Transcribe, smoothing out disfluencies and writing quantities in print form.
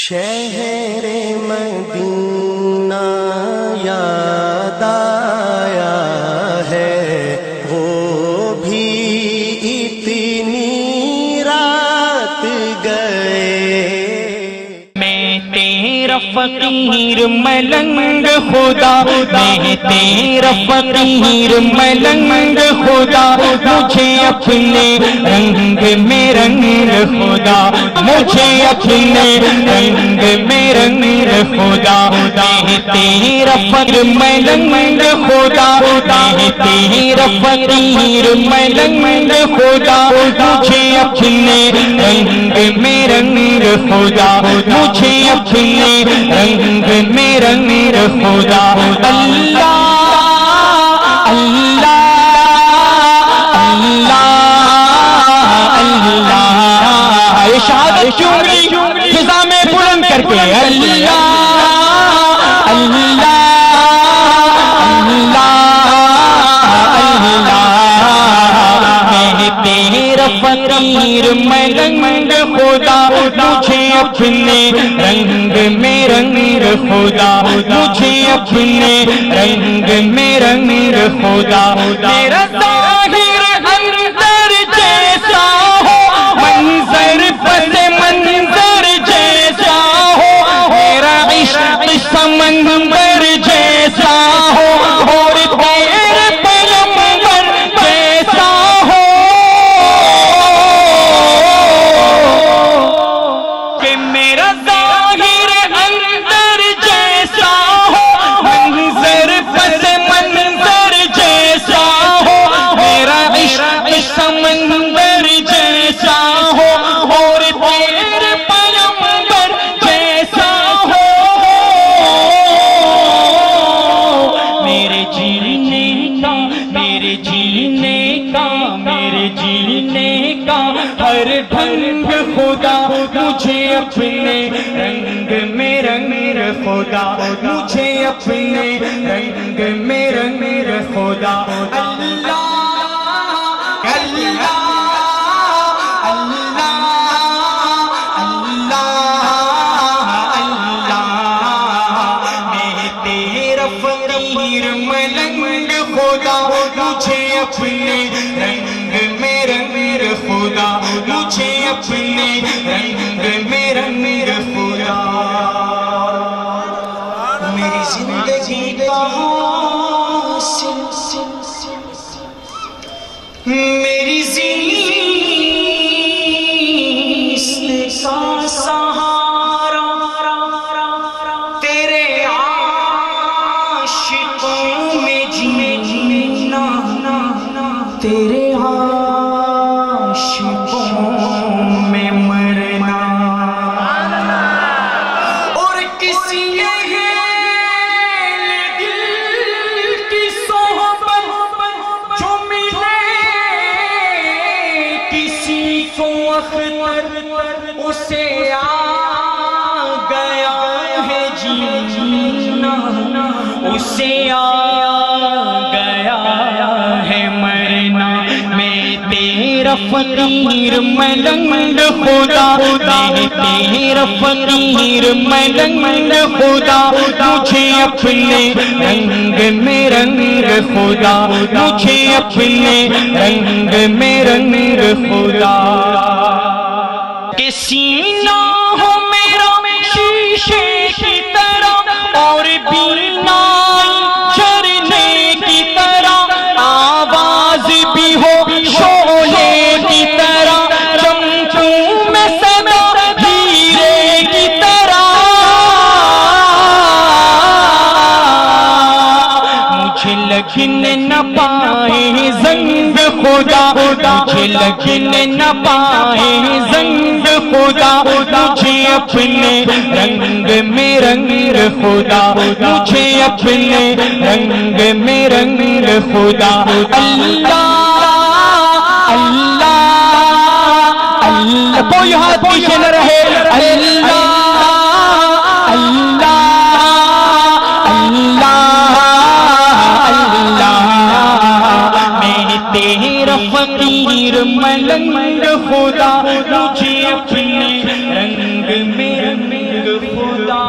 شہر مدینہ یاد آیا ہے، وہ بھی اتنی رات گئے۔ میں تیرا فقیر ملنگ خدا، میں تیرا فقیر ملنگ خدا، مجھے اپنے رنگ میں رنگ خدا، مجھے اپنے رنگ میں رنگ خدا۔ میں تیرا فقیر ملنگ خدا، میں تیرا فقیر ملنگ خدا، مجھے اپنے رنگ میں رنگ خدا، مجھے اپنے رنگ میں رنگ خدا۔ اللہ اللہ اللہ اللہ، یہ شہادت چونگی فضا میں بلند کر کے اللہ اللہ اللہ اللہ۔ میں تیرا فقیر ملنگ خدا، مجھے اپنے رنگ میں رنگ خدا، مجھے اپنے رنگ میں رنگ خدا۔ تیرا ظاہر اندر جیسا ہو، منظر پس منظر جیسا ہو، میرا عشق سمندر جیسا ہو، اور تیرے پیغمبر جیسا ہو، کہ میرا ظاہر اندر جیسا ہو، منظر پس منظر جیسا ہو، میرا عشق سمندر جیسا ہو، اور تیرے پیغمبر جیسا ہو۔ میرے جینے کا، میرے جینے کا، میرے جینے کا ہر ڈھنگ خدا، مجھے اپنے رنگ میں رنگ خدا، مجھے اپنے رنگ میں رنگ خدا۔ اللہ اللہ اللہ اللہ اللہ۔ میں تیرا فقیر ملنگ خدا، مجھے اپنے رنگ میں رنگ خدا، مجھے اپنے رنگ میں رنگ خدا۔ میری زندگی کا حاصل، میری زندگی کا سہارا، تیرے عاشقوں میں جینا، تیرے عاشقوں میں مرنا، اور کسی دل کی صحبت جو ملے کسی کو اختر، اسے آ گیا ہے جینا، اسے آ گیا ہے مرنا۔ میں تیرا فقیر ملنگ خدا، میں تیرا فقیر ملنگ خدا، مجھے اپنے رنگ میں رنگ خدا، مجھے اپنے رنگ میں رنگ خدا۔ کہ سینہ ہو میرا شیشے کی طرح، اور بینائی جھرنے کی طرح، آواز بھی ہو شعلے کی طرح، چمچوں میں صدا ہیرے کی طرح، مجھے لگن نہ پائے زنگ خدا، مجھے لگن نہ پائے زنگ خدا، مجھے اپنے رنگ میں رنگ خدا، مجھے اپنے رنگ میں رنگ خدا۔ اللہ اللہ اللہ، کوئی ہاتھ پیچھے نہ رہے۔ اللہ اللہ اللہ اللہ۔ میں تیرا فقیر ملنگ خدا، مجھے اپنے رنگ میں رنگ اللہ